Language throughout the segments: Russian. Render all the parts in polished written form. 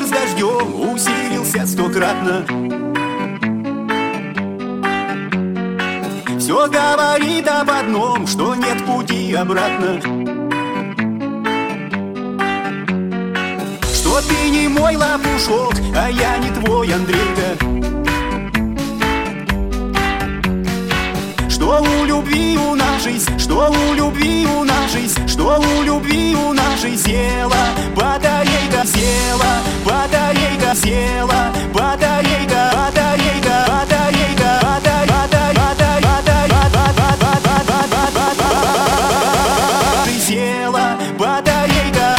ветер с дождем усилился стократно. Все говорит об одном, что нет пути обратно. Что ты не мой лопушок, а я не твой Андрейка. Что у любви у нашей, что у любви у нашей, что у любви у нашей села батарейка, села батарейка, села батарейка, батарейка, батарейка, батарейка, села батарейка.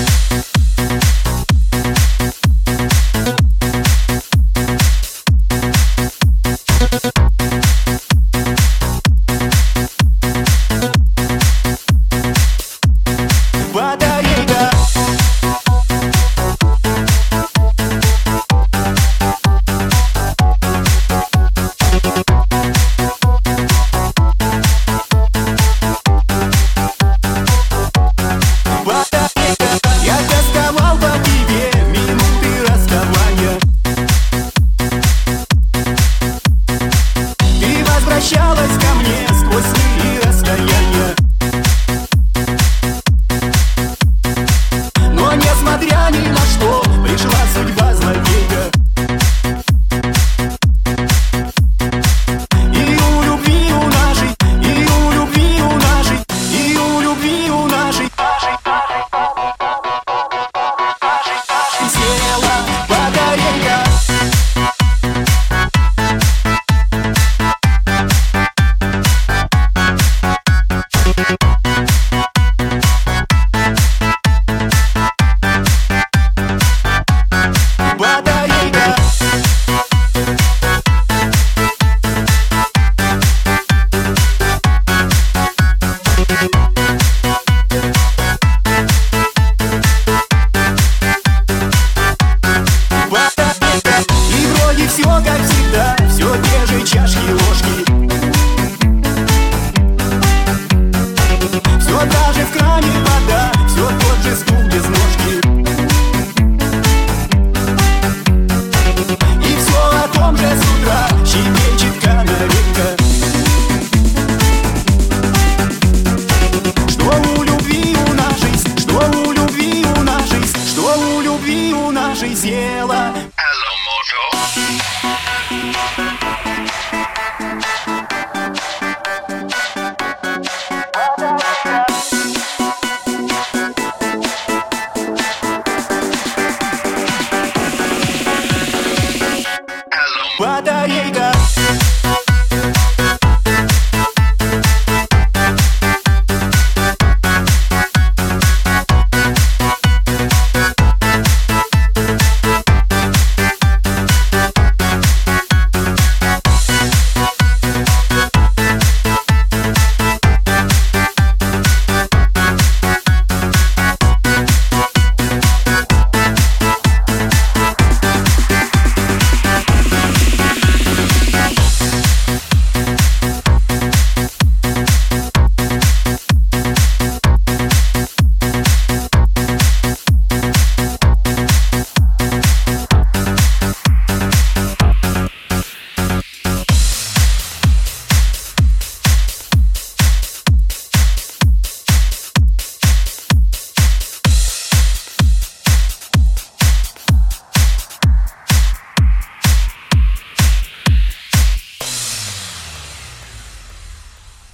Батарейка. Я тосковал по тебе минуты расставания. Ты возвращалась ко мне сквозь сны и расстояния. Но несмотря ни на что, пришла судьба злодейка. И у любви у нашей, и у любви у нашей, и у любви у нашей села батарейка. Батарейка. Батарейка. И вроде все как всегда, все те же чашки, ложки. Все та же в кране вода, все тот же стул без ножки. И все о том же с утра щебечет канарейка. Что у любви у нашей, что у любви у нашей, что у любви у нашей села. Hello, Mojo.